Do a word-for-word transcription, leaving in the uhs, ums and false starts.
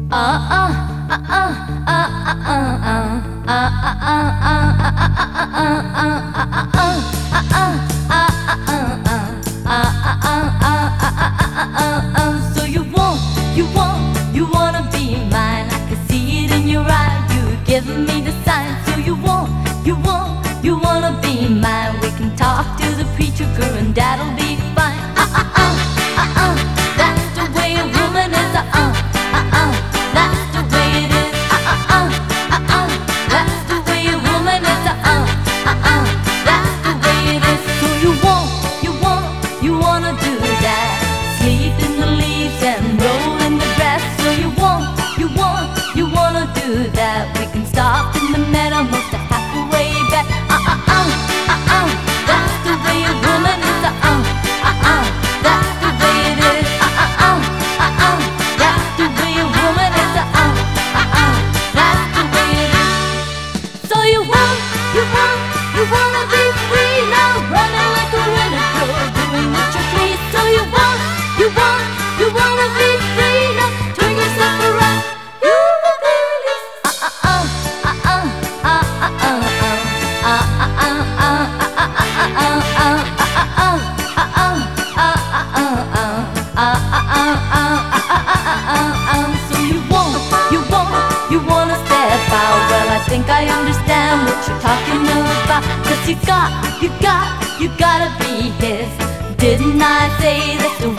So you want, you want, you wanna be mine. I can see it in your eyes. You're giving me the sign. So you want, you want, you wanna be mine. We can talk to the preacher girl and that'll be fine. Uh uh uh, uh uh. That's the way a woman is. Uh uh, uh uh. That's the way it is. Uh uh uh, uh uh. That's the way a woman is. Uh uh, uh uh. That's the way it is. So you want, you want, you wanna do that. Sleep in the leaves and roll in the grass. So you want, you want, you wanna do that. We can stop in the meadow, most of halfway back. Uh uh uh, uh uh. That's the way a woman is. Uh uh, uh uh. That's the way it is. Uh uh uh, uh uh. That's the way a woman is. Uh uh, uh uh. That's the way it is. So you want, you want, you wanna be free now, running like a renegade, doing what you please. So you want, you want, you wanna be free now, turn yourself around, you will be released. Uh uh uh, uh uh, uh uh uh, uh uh uh, uh uh uh, uh. So you want, you want, you wanna step out. Well, I think I understand what you're talking about. 'Cause you got, you got, you gotta be his. Didn't I say that's the